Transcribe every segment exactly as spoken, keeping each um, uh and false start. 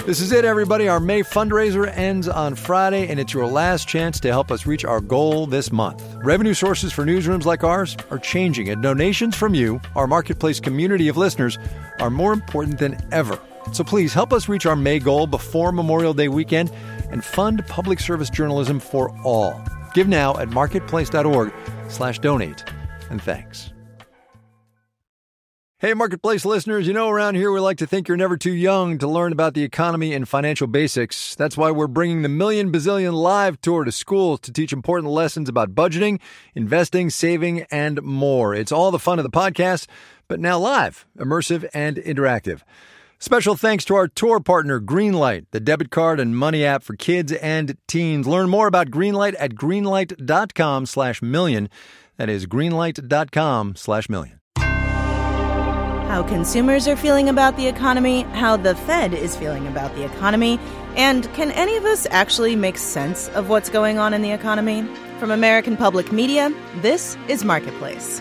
This is it, everybody. Our May fundraiser ends on Friday, and it's your last chance to help us reach our goal this month. Revenue sources for newsrooms like ours are changing, and donations from you, our Marketplace community of listeners, are more important than ever. So please help us reach our May goal before Memorial Day weekend and fund public service journalism for all. Give now at marketplace.org slash donate. And thanks. Hey, Marketplace listeners, you know around here we like to think you're never too young to learn about the economy and financial basics. That's why we're bringing the Million Bazillion Live Tour to schools to teach important lessons about budgeting, investing, saving, and more. It's all the fun of the podcast, but now live, immersive, and interactive. Special thanks to our tour partner, Greenlight, the debit card and money app for kids and teens. Learn more about Greenlight at greenlight.com slash million. That is greenlight.com slash million. How consumers are feeling about the economy, how the Fed is feeling about the economy, and can any of us actually make sense of what's going on in the economy? From American Public Media, this is Marketplace.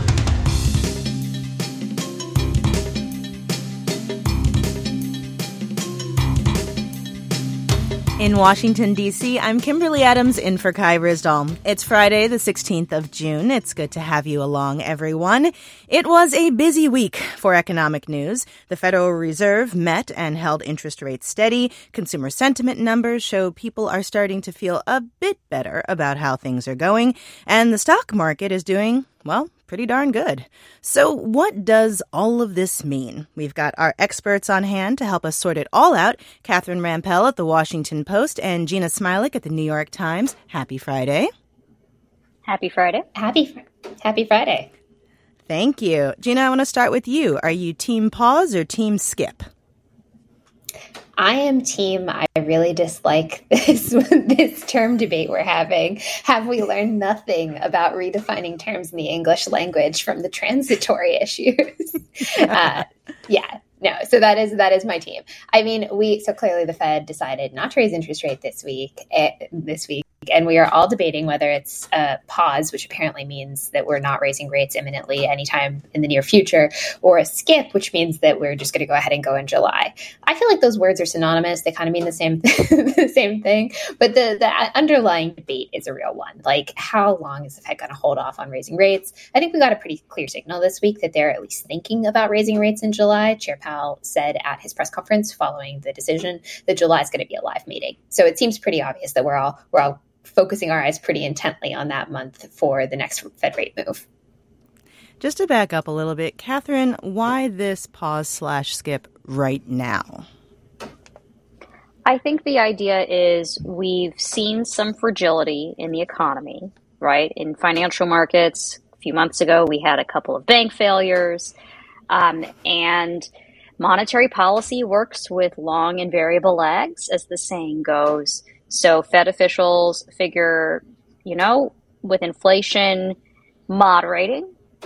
In Washington, D C, I'm Kimberly Adams in for Kai Ryssdal. It's Friday, the sixteenth of June. It's good to have you along, everyone. It was a busy week for economic news. The Federal Reserve met and held interest rates steady. Consumer sentiment numbers show people are starting to feel a bit better about how things are going. And the stock market is doing, well, pretty darn good. So what does all of this mean? We've got our experts on hand to help us sort it all out. Catherine Rampell at The Washington Post and Gina Smilik at The New York Times. Happy Friday. Happy Friday. Happy, happy Friday. Thank you. Gina, I want to start with you. Are you team pause or team skip? I am team, I really dislike this this term debate we're having. Have we learned nothing about redefining terms in the English language from the transitory issues? uh, yeah, no. So that is that is my team. I mean, we so clearly the Fed decided not to raise interest rate this week. Uh, this week. And we are all debating whether it's a pause, which apparently means that we're not raising rates imminently anytime in the near future, or a skip, which means that we're just going to go ahead and go in July. I feel like those words are synonymous. They kind of mean the same the same thing. But the, the underlying debate is a real one. Like, how long is the Fed going to hold off on raising rates? I think we got a pretty clear signal this week that they're at least thinking about raising rates in July. Chair Powell said at his press conference following the decision that July is going to be a live meeting. So it seems pretty obvious that we're all we're all focusing our eyes pretty intently on that month for the next Fed rate move. Just to back up a little bit, Catherine, why this pause slash skip right now? I think the idea is we've seen some fragility in the economy, right? In financial markets, a few months ago, we had a couple of bank failures, um, and monetary policy works with long and variable lags, as the saying goes. So Fed officials figure, you know, with inflation moderating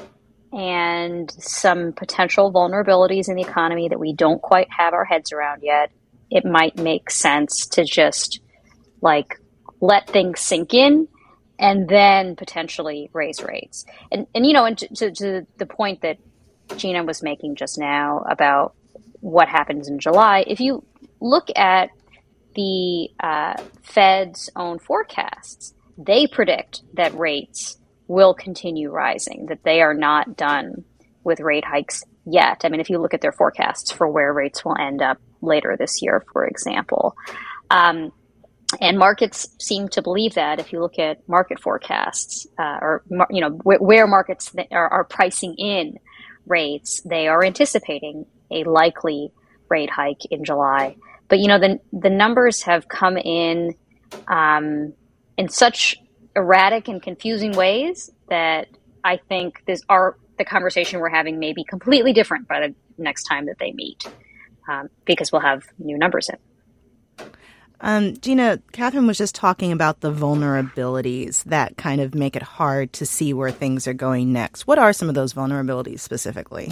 and some potential vulnerabilities in the economy that we don't quite have our heads around yet, it might make sense to just like let things sink in and then potentially raise rates. And, and you know, and to, to, to the point that Gina was making just now about what happens in July, if you look at the uh, Fed's own forecasts, they predict that rates will continue rising, that they are not done with rate hikes yet. I mean, if you look at their forecasts for where rates will end up later this year, for example. Um, and markets seem to believe that. If you look at market forecasts uh, or, you know, wh- where markets th- are, are pricing in rates, they are anticipating a likely rate hike in July. But, you know, the the numbers have come in um, in such erratic and confusing ways that I think this our the conversation we're having may be completely different by the next time that they meet, um, because we'll have new numbers in. Um, Gina, Catherine was just talking about the vulnerabilities that kind of make it hard to see where things are going next. What are some of those vulnerabilities specifically?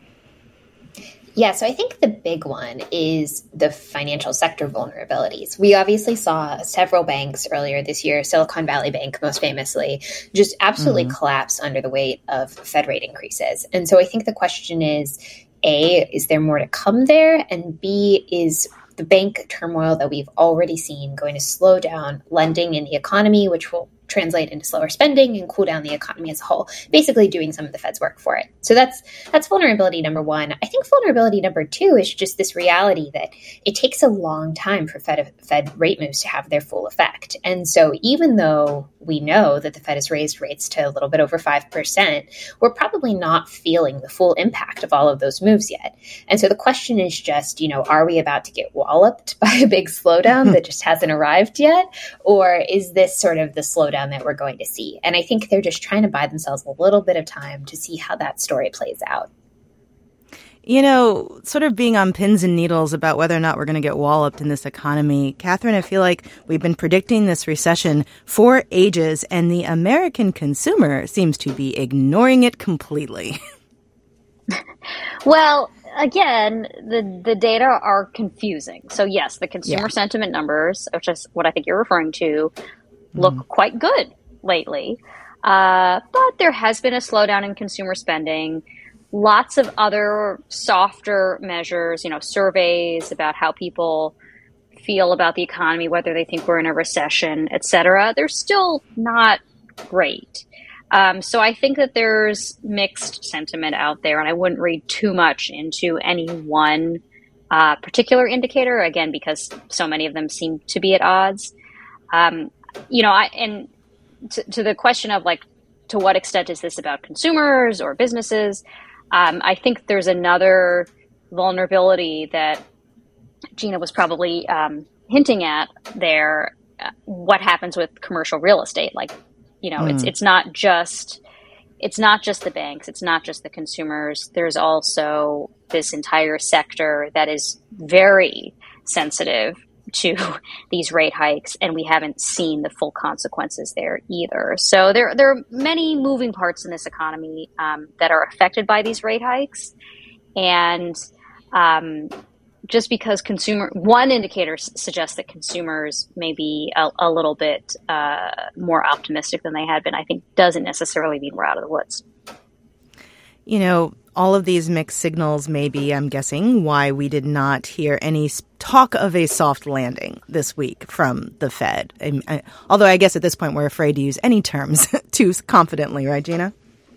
Yeah, so I think the big one is the financial sector vulnerabilities. We obviously saw several banks earlier this year, Silicon Valley Bank most famously, just absolutely mm-hmm. collapse under the weight of Fed rate increases. And so I think the question is, A, is there more to come there? And B, is the bank turmoil that we've already seen going to slow down lending in the economy, which will translate into slower spending and cool down the economy as a whole, basically doing some of the Fed's work for it. So that's that's vulnerability number one. I think vulnerability number two is just this reality that it takes a long time for Fed, Fed rate moves to have their full effect. And so even though we know that the Fed has raised rates to a little bit over five percent, we're probably not feeling the full impact of all of those moves yet. And so the question is just, you know, are we about to get walloped by a big slowdown that just hasn't arrived yet? Or is this sort of the slowdown that we're going to see? And I think they're just trying to buy themselves a little bit of time to see how that story plays out. You know, sort of being on pins and needles about whether or not we're going to get walloped in this economy, Catherine, I feel like we've been predicting this recession for ages, and the American consumer seems to be ignoring it completely. Well, again, the, the data are confusing. So yes, the consumer yeah. sentiment numbers, which is what I think you're referring to, look mm. quite good lately. Uh, but there has been a slowdown in consumer spending. Lots of other softer measures, you know, surveys about how people feel about the economy, whether they think we're in a recession, et cetera. They're still not great. Um, so I think that there's mixed sentiment out there, and I wouldn't read too much into any one uh, particular indicator, again, because so many of them seem to be at odds. Um, you know, I, and to, to the question of like, to what extent is this about consumers or businesses? Um, I think there's another vulnerability that Gina was probably um, hinting at there. Uh, what happens with commercial real estate? Like, you know, mm. it's it's not just it's not just the banks, it's not just the consumers. There's also this entire sector that is very sensitive to these rate hikes, and we haven't seen the full consequences there either. So there, there are many moving parts in this economy um, that are affected by these rate hikes. And um, just because consumer, one indicator s- suggests that consumers may be a, a little bit uh, more optimistic than they had been, I think doesn't necessarily mean we're out of the woods. You know, all of these mixed signals may be, I'm guessing, why we did not hear any talk of a soft landing this week from the Fed. I, I, although I guess at this point we're afraid to use any terms too confidently, right, Gina?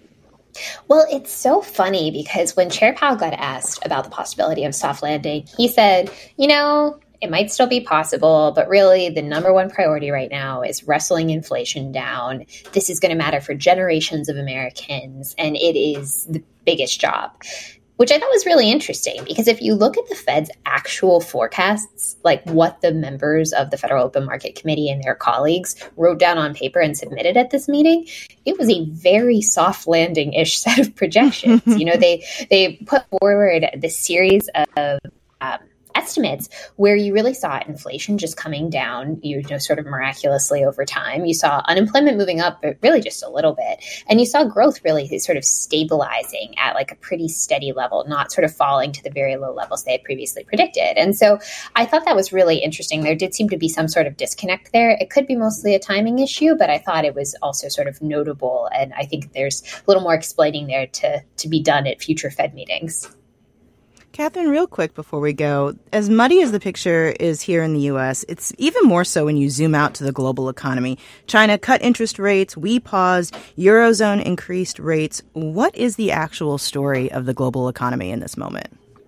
Well, it's so funny because when Chair Powell got asked about the possibility of soft landing, he said, you know, it might still be possible, but really the number one priority right now is wrestling inflation down. This is going to matter for generations of Americans, and it is the biggest job, which I thought was really interesting because if you look at the Fed's actual forecasts, like what the members of the Federal Open Market Committee and their colleagues wrote down on paper and submitted at this meeting, it was a very soft landing-ish set of projections. you know, they they put forward this series of um, estimates where you really saw inflation just coming down, you know, sort of miraculously over time. You saw unemployment moving up, but really just a little bit. And you saw growth really sort of stabilizing at like a pretty steady level, not sort of falling to the very low levels they had previously predicted. And so I thought that was really interesting. There did seem to be some sort of disconnect there. It could be mostly a timing issue, but I thought it was also sort of notable. And I think there's a little more explaining there to, to be done at future Fed meetings. Catherine, real quick before we go, as muddy as the picture is here in the U S, it's even more so when you zoom out to the global economy. China cut interest rates, we paused, Eurozone increased rates. What is the actual story of the global economy in this moment?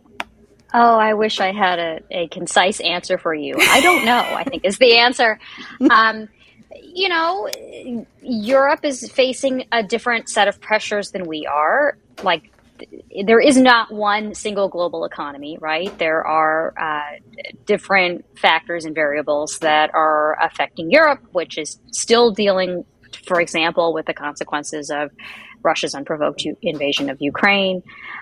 Oh, I wish I had a, a concise answer for you. I don't know, I think is the answer. Um, you know, Europe is facing a different set of pressures than we are. Like, there is not one single global economy, right? There are uh, different factors and variables that are affecting Europe, which is still dealing, for example, with the consequences of Russia's unprovoked u- invasion of Ukraine.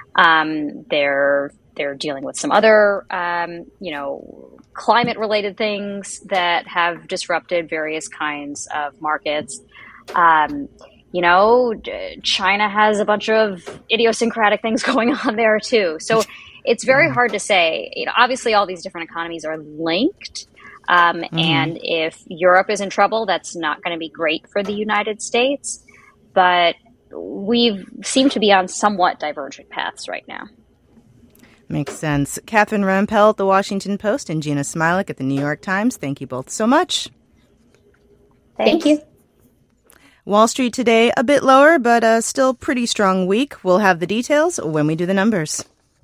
Um, they're they're dealing with some other, um, you know, climate-related things that have disrupted various kinds of markets. Um, You know, China has a bunch of idiosyncratic things going on there, too. So it's very hard to say. You know, obviously, all these different economies are linked. Um, mm-hmm. And if Europe is in trouble, that's not going to be great for the United States. But we seem to be on somewhat divergent paths right now. Makes sense. Catherine Rampell at The Washington Post and Gina Smilik at The New York Times. Thank you both so much. Thank you. Wall Street today, a bit lower, but a still pretty strong week. We'll have the details when we do the numbers.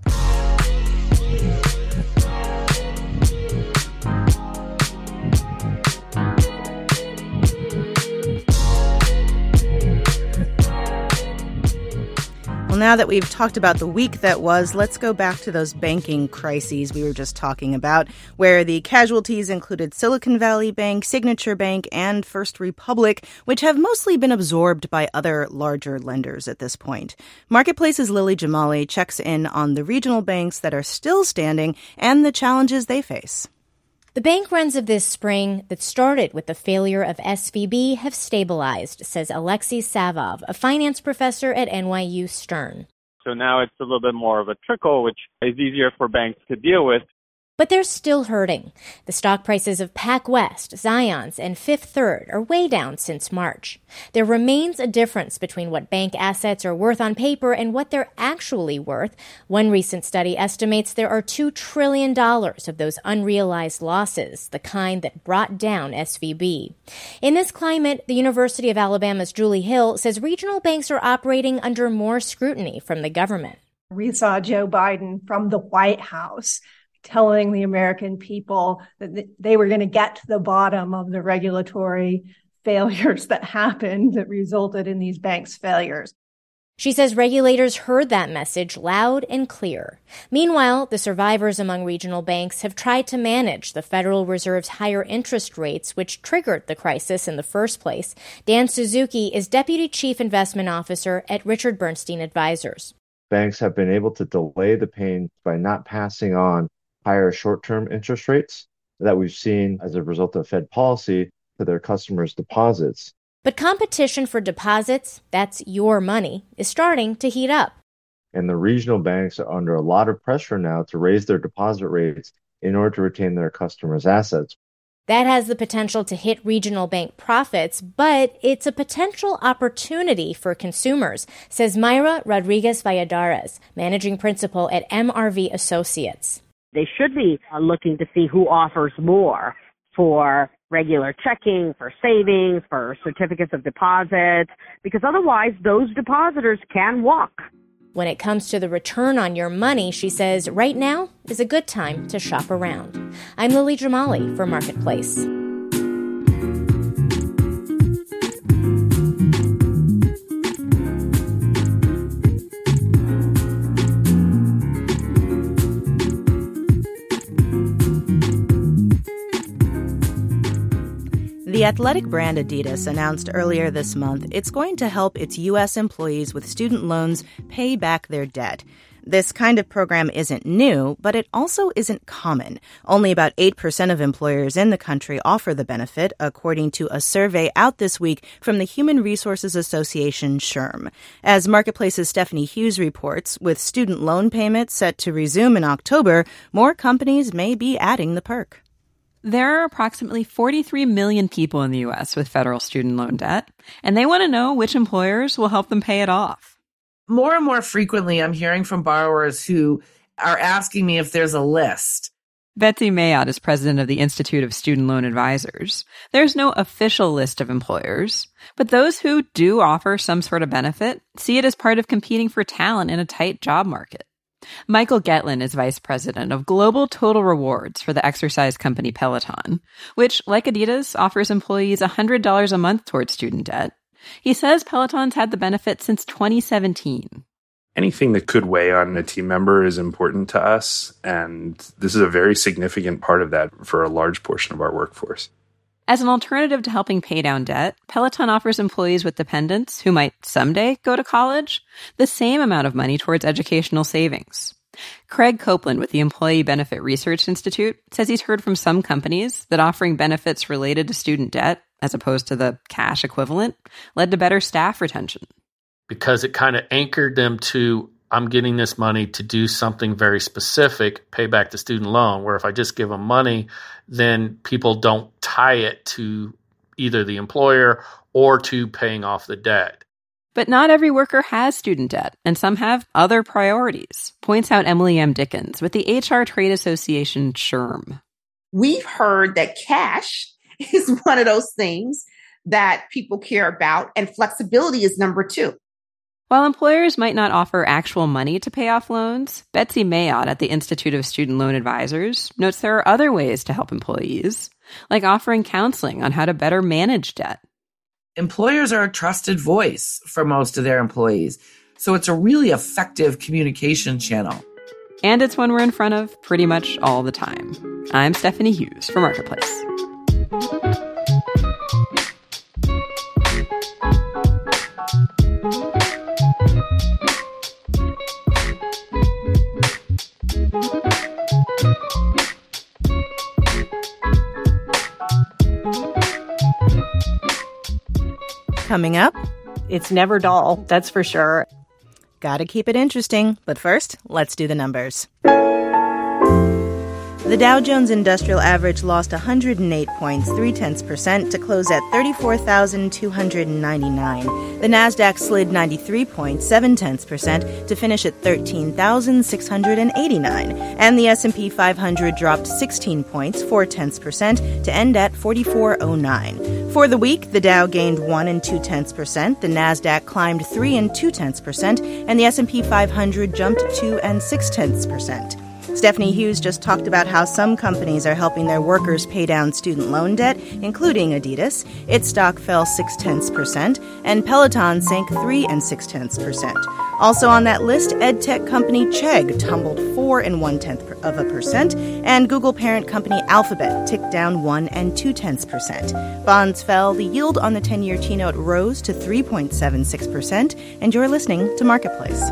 Well, now that we've talked about the week that was, let's go back to those banking crises we were just talking about, where the casualties included Silicon Valley Bank, Signature Bank, and First Republic, which have mostly been absorbed by other larger lenders at this point. Marketplace's Lily Jamali checks in on the regional banks that are still standing and the challenges they face. The bank runs of this spring that started with the failure of S V B have stabilized, says Alexei Savov, a finance professor at N Y U Stern. So now it's a little bit more of a trickle, which is easier for banks to deal with. But they're still hurting. The stock prices of PacWest, Zions, and Fifth Third are way down since March. There remains a difference between what bank assets are worth on paper and what they're actually worth. One recent study estimates there are two trillion dollars of those unrealized losses, the kind that brought down S V B. In this climate, the University of Alabama's Julie Hill says regional banks are operating under more scrutiny from the government. We saw Joe Biden from the White House telling the American people that they were going to get to the bottom of the regulatory failures that happened that resulted in these banks' failures. She says regulators heard that message loud and clear. Meanwhile, the survivors among regional banks have tried to manage the Federal Reserve's higher interest rates, which triggered the crisis in the first place. Dan Suzuki is Deputy Chief Investment Officer at Richard Bernstein Advisors. Banks have been able to delay the pain by not passing on higher short-term interest rates that we've seen as a result of Fed policy to their customers' deposits. But competition for deposits, that's your money, is starting to heat up. And the regional banks are under a lot of pressure now to raise their deposit rates in order to retain their customers' assets. That has the potential to hit regional bank profits, but it's a potential opportunity for consumers, says Mayra Rodriguez-Valladares, managing principal at M R V Associates. They should be looking to see who offers more for regular checking, for savings, for certificates of deposit, because otherwise those depositors can walk. When it comes to the return on your money, she says, right now is a good time to shop around. I'm Lily Jamali for Marketplace. The athletic brand Adidas announced earlier this month it's going to help its U S employees with student loans pay back their debt. This kind of program isn't new, but it also isn't common. Only about eight percent of employers in the country offer the benefit, according to a survey out this week from the Human Resources Association, SHRM. As Marketplace's Stephanie Hughes reports, with student loan payments set to resume in October, more companies may be adding the perk. There are approximately forty-three million people in the U S with federal student loan debt, and they want to know which employers will help them pay it off. More and more frequently, I'm hearing from borrowers who are asking me if there's a list. Betsy Mayotte is president of the Institute of Student Loan Advisors. There's no official list of employers, but those who do offer some sort of benefit see it as part of competing for talent in a tight job market. Michael Getlin is vice president of Global Total Rewards for the exercise company Peloton, which, like Adidas, offers employees one hundred dollars a month towards student debt. He says Peloton's had the benefit since twenty seventeen. Anything that could weigh on a team member is important to us, and this is a very significant part of that for a large portion of our workforce. As an alternative to helping pay down debt, Peloton offers employees with dependents who might someday go to college the same amount of money towards educational savings. Craig Copeland with the Employee Benefit Research Institute says he's heard from some companies that offering benefits related to student debt, as opposed to the cash equivalent, led to better staff retention. Because it kind of anchored them to, I'm getting this money to do something very specific, pay back the student loan, where if I just give them money, then people don't tie it to either the employer or to paying off the debt. But not every worker has student debt, and some have other priorities, points out Emily M. Dickens with the H R Trade Association SHRM. We've heard that cash is one of those things that people care about, and flexibility is number two. While employers might not offer actual money to pay off loans, Betsy Mayotte at the Institute of Student Loan Advisors notes there are other ways to help employees, like offering counseling on how to better manage debt. Employers are a trusted voice for most of their employees, so it's a really effective communication channel. And it's one we're in front of pretty much all the time. I'm Stephanie Hughes for Marketplace. Coming up, it's never dull, that's for sure. Gotta keep it interesting, but first, let's do the numbers. The Dow Jones Industrial Average lost one hundred eight points, three tenths percent, to close at thirty-four thousand two hundred ninety-nine. The Nasdaq slid ninety-three points, seven tenths percent, to finish at thirteen thousand six hundred eighty-nine. And the S and P five hundred dropped sixteen points, four tenths percent, to end at forty-four oh nine. For the week, the Dow gained one and two tenths percent, the Nasdaq climbed three and two tenths percent, and the S and P five hundred jumped two and six tenths percent. Stephanie Hughes just talked about how some companies are helping their workers pay down student loan debt, including Adidas. Its stock fell six tenths percent, and Peloton sank three and six tenths percent. Also on that list, edtech company Chegg tumbled four and one tenth of a percent, and Google parent company Alphabet ticked down one and two tenths percent. Bonds fell. The yield on the ten-year T-note rose to three point seven six percent, and you're listening to Marketplace.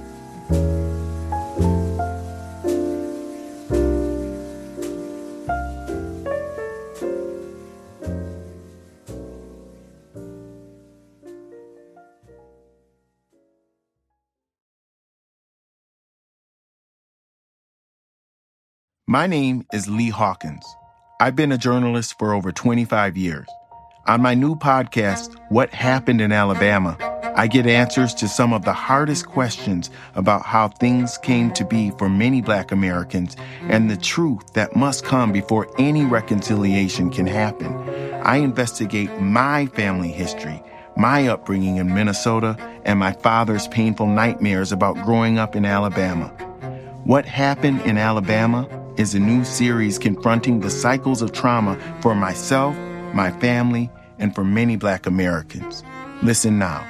My name is Lee Hawkins. I've been a journalist for over twenty-five years. On my new podcast, What Happened in Alabama, I get answers to some of the hardest questions about how things came to be for many Black Americans and the truth that must come before any reconciliation can happen. I investigate my family history, my upbringing in Minnesota, and my father's painful nightmares about growing up in Alabama. What Happened in Alabama is a new series confronting the cycles of trauma for myself, my family, and for many Black Americans. Listen now.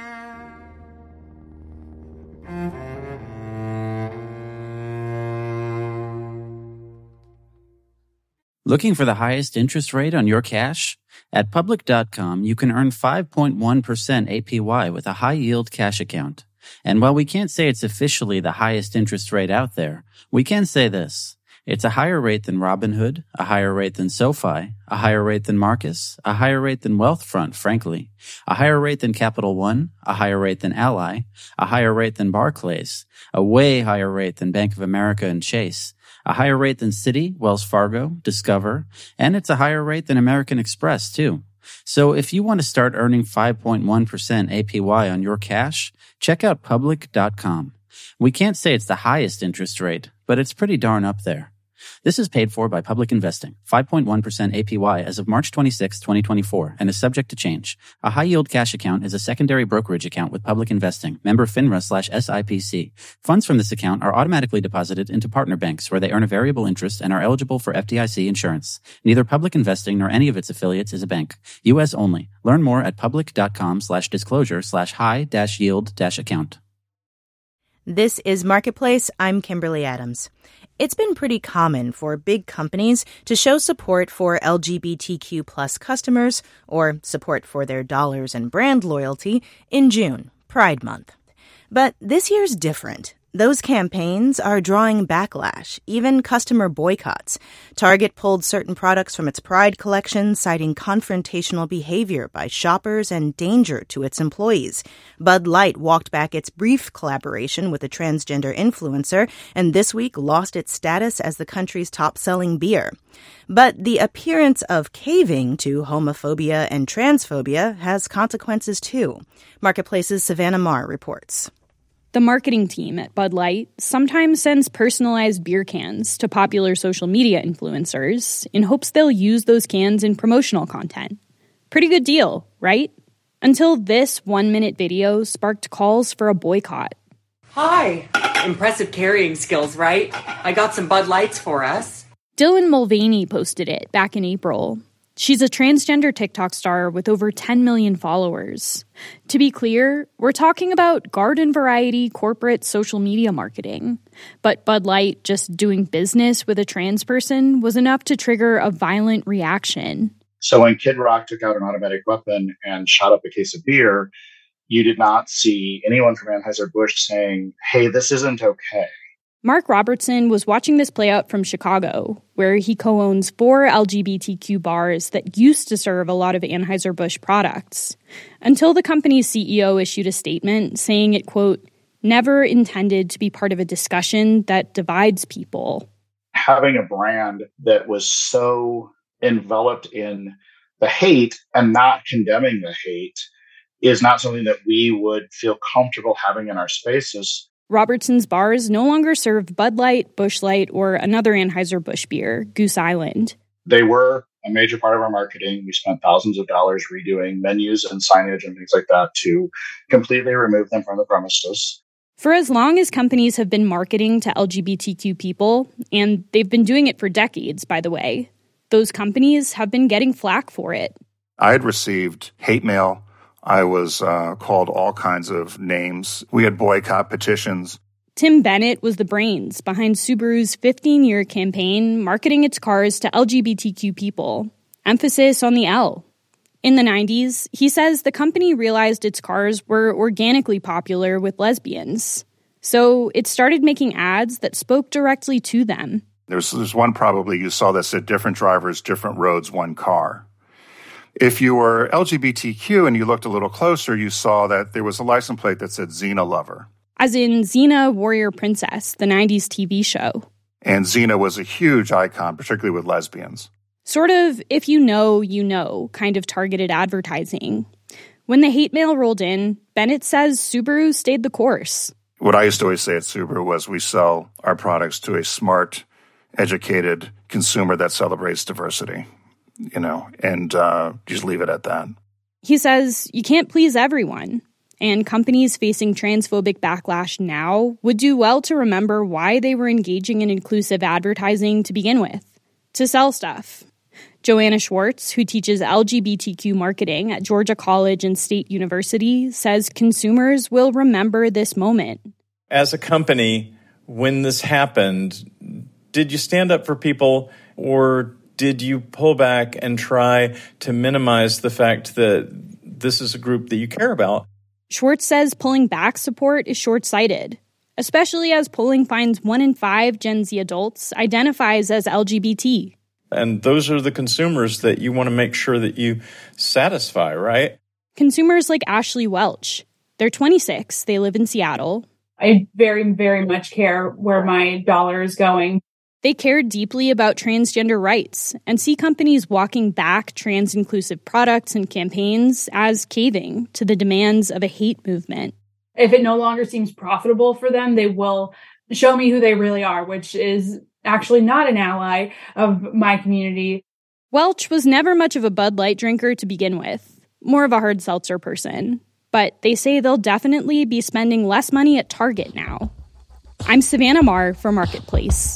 Looking for the highest interest rate on your cash? At Public dot com, you can earn five point one percent A P Y with a high-yield cash account. And while we can't say it's officially the highest interest rate out there, we can say this. It's a higher rate than Robinhood, a higher rate than SoFi, a higher rate than Marcus, a higher rate than Wealthfront, frankly, a higher rate than Capital One, a higher rate than Ally, a higher rate than Barclays, a way higher rate than Bank of America and Chase, a higher rate than Citi, Wells Fargo, Discover, and it's a higher rate than American Express, too. So if you want to start earning five point one percent A P Y on your cash, check out Public dot com. We can't say it's the highest interest rate, but it's pretty darn up there. This is paid for by Public Investing, five point one percent A P Y as of March twenty-sixth, twenty twenty-four, and is subject to change. A high-yield cash account is a secondary brokerage account with Public Investing, member FINRA slash S I P C. Funds from this account are automatically deposited into partner banks where they earn a variable interest and are eligible for F D I C insurance. Neither Public Investing nor any of its affiliates is a bank. U S only. Learn more at Public dot com slash disclosure slash high dash yield dash account. This is Marketplace. I'm Kimberly Adams. It's been pretty common for big companies to show support for L G B T Q plus customers or support for their dollars and brand loyalty in June, Pride Month. But this year's different. Those campaigns are drawing backlash, even customer boycotts. Target pulled certain products from its Pride collection, citing confrontational behavior by shoppers and danger to its employees. Bud Light walked back its brief collaboration with a transgender influencer, and this week lost its status as the country's top-selling beer. But the appearance of caving to homophobia and transphobia has consequences too. Marketplace's Savannah Marr reports. The marketing team at Bud Light sometimes sends personalized beer cans to popular social media influencers in hopes they'll use those cans in promotional content. Pretty good deal, right? Until this one-minute video sparked calls for a boycott. Hi! Impressive carrying skills, right? I got some Bud Lights for us. Dylan Mulvaney posted it back in April. She's a transgender TikTok star with over ten million followers. To be clear, we're talking about garden variety corporate social media marketing. But Bud Light just doing business with a trans person was enough to trigger a violent reaction. So when Kid Rock took out an automatic weapon and shot up a case of beer, you did not see anyone from Anheuser-Busch saying, hey, this isn't okay. Mark Robertson was watching this play out from Chicago, where he co-owns four L G B T Q bars that used to serve a lot of Anheuser-Busch products, until the company's C E O issued a statement saying it, quote, never intended to be part of a discussion that divides people. Having a brand that was so enveloped in the hate and not condemning the hate is not something that we would feel comfortable having in our spaces. Robertson's bars no longer serve Bud Light, Busch Light, or another Anheuser-Busch beer, Goose Island. They were a major part of our marketing. We spent thousands of dollars redoing menus and signage and things like that to completely remove them from the premises. For as long as companies have been marketing to L G B T Q people, and they've been doing it for decades, by the way, those companies have been getting flack for it. I had received hate mail. I was uh, called all kinds of names. We had boycott petitions. Tim Bennett was the brains behind Subaru's fifteen-year campaign marketing its cars to L G B T Q people. Emphasis on the L. In the nineties, he says the company realized its cars were organically popular with lesbians. So it started making ads that spoke directly to them. There's, there's one probably you saw that said different drivers, different roads, one car. If you were L G B T Q and you looked a little closer, you saw that there was a license plate that said Xena Lover. As in Xena Warrior Princess, the nineties T V show. And Xena was a huge icon, particularly with lesbians. Sort of, if you know, you know, kind of targeted advertising. When the hate mail rolled in, Bennett says Subaru stayed the course. What I used to always say at Subaru was we sell our products to a smart, educated consumer that celebrates diversity. You know, and uh, just leave it at that. He says you can't please everyone, and companies facing transphobic backlash now would do well to remember why they were engaging in inclusive advertising to begin with, to sell stuff. Joanna Schwartz, who teaches L G B T Q marketing at Georgia College and State University, says consumers will remember this moment. As a company, when this happened, did you stand up for people, or did you pull back and try to minimize the fact that this is a group that you care about? Schwartz says pulling back support is short-sighted, especially as polling finds one in five Gen Z adults identifies as L G B T. And those are the consumers that you want to make sure that you satisfy, right? Consumers like Ashley Welch. They're twenty-six. They live in Seattle. I very, very much care where my dollar is going. They care deeply about transgender rights and see companies walking back trans-inclusive products and campaigns as caving to the demands of a hate movement. If it no longer seems profitable for them, they will show me who they really are, which is actually not an ally of my community. Welch was never much of a Bud Light drinker to begin with, more of a hard seltzer person. But they say they'll definitely be spending less money at Target now. I'm Savannah Marr for Marketplace.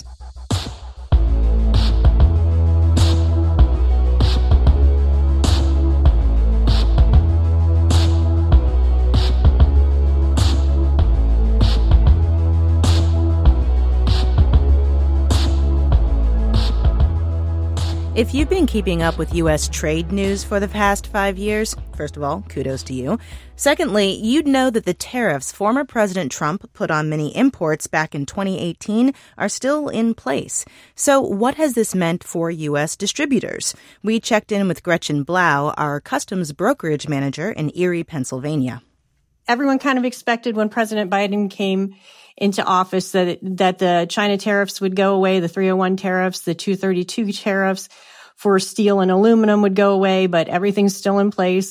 If you've been keeping up with U S trade news for the past five years, first of all, kudos to you. Secondly, you'd know that the tariffs former President Trump put on many imports back in twenty eighteen are still in place. So what has this meant for U S distributors? We checked in with Gretchen Blau, our customs brokerage manager in Erie, Pennsylvania. Everyone kind of expected when President Biden came into office that that the China tariffs would go away, the three oh one tariffs, the two thirty-two tariffs for steel and aluminum would go away, but everything's still in place.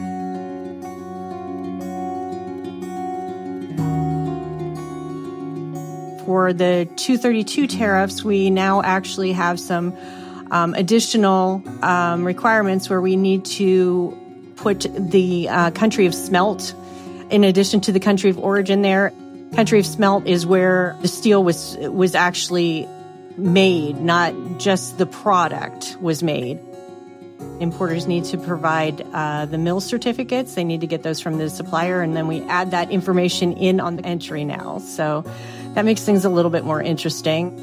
For the two thirty-two tariffs, we now actually have some um, additional um, requirements where we need to put the uh, country of smelt in addition to the country of origin there. Country of smelt is where the steel was was actually made, not just the product was made. Importers need to provide uh, the mill certificates. They need to get those from the supplier, and then we add that information in on the entry now. So that makes things a little bit more interesting.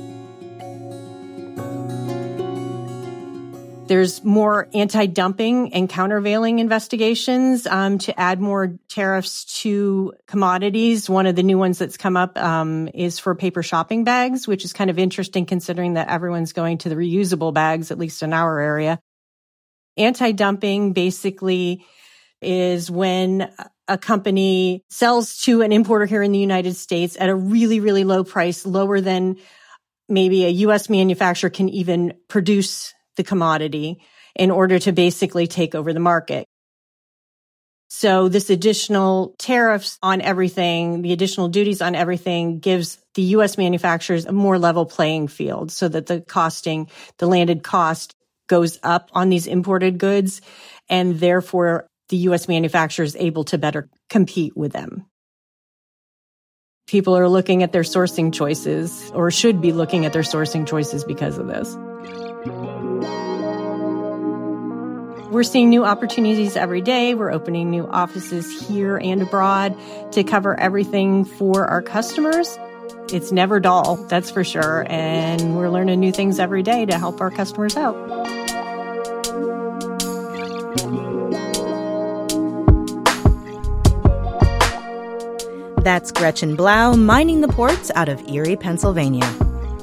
There's more anti-dumping and countervailing investigations um, to add more tariffs to commodities. One of the new ones that's come up um, is for paper shopping bags, which is kind of interesting considering that everyone's going to the reusable bags, at least in our area. Anti-dumping basically is when a company sells to an importer here in the United States at a really, really low price, lower than maybe a U S manufacturer can even produce the commodity in order to basically take over the market. So this additional tariffs on everything, the additional duties on everything gives the U S manufacturers a more level playing field so that the costing, the landed cost goes up on these imported goods, and therefore the U S manufacturer is able to better compete with them. People are looking at their sourcing choices, or should be looking at their sourcing choices because of this. We're seeing new opportunities every day. We're opening new offices here and abroad to cover everything for our customers. It's never dull, that's for sure. And we're learning new things every day to help our customers out. That's Gretchen Blau, mining the ports out of Erie, Pennsylvania.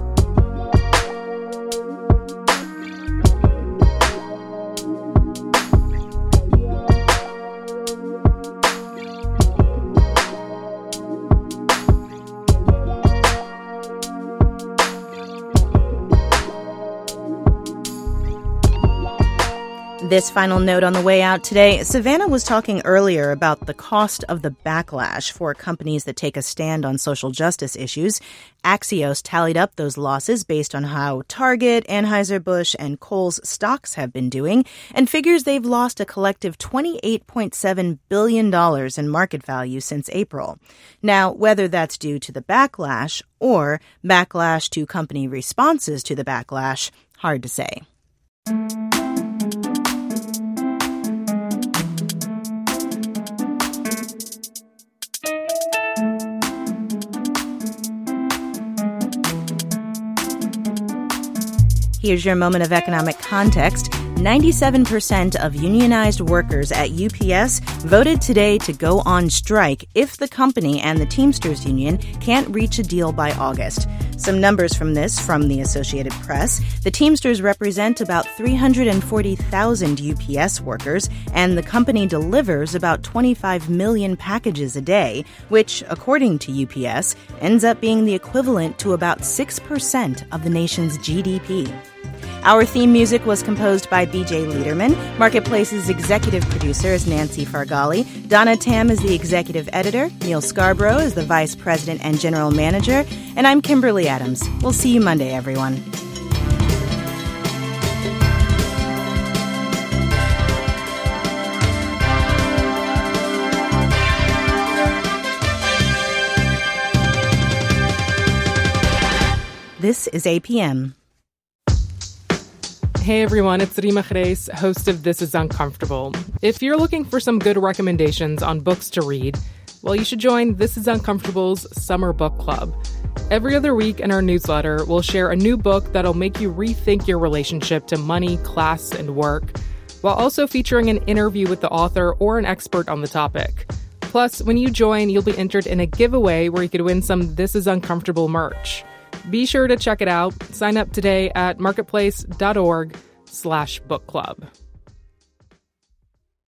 This final note on the way out today. Savannah was talking earlier about the cost of the backlash for companies that take a stand on social justice issues. Axios tallied up those losses based on how Target, Anheuser-Busch, and Kohl's stocks have been doing, and figures they've lost a collective twenty-eight point seven billion dollars in market value since April. Now, whether that's due to the backlash or backlash to company responses to the backlash, hard to say. Here's your moment of economic context. ninety-seven percent of unionized workers at U P S voted today to go on strike if the company and the Teamsters Union can't reach a deal by August. Some numbers from this from the Associated Press. The Teamsters represent about three hundred forty thousand U P S workers, and the company delivers about twenty-five million packages a day, which, according to U P S, ends up being the equivalent to about six percent of the nation's G D P. Our theme music was composed by B J Liederman. Marketplace's executive producer is Nancy Fargali. Donna Tam is the executive editor. Neil Scarborough is the vice president and general manager. And I'm Kimberly Adams. We'll see you Monday, everyone. This is A P M. Hey everyone, it's Rima Khreis, host of This is Uncomfortable. If you're looking for some good recommendations on books to read, well, you should join This is Uncomfortable's Summer Book Club. Every other week in our newsletter, we'll share a new book that'll make you rethink your relationship to money, class, and work, while also featuring an interview with the author or an expert on the topic. Plus, when you join, you'll be entered in a giveaway where you could win some This Is Uncomfortable merch. Be sure to check it out. Sign up today at marketplace.org slash book club.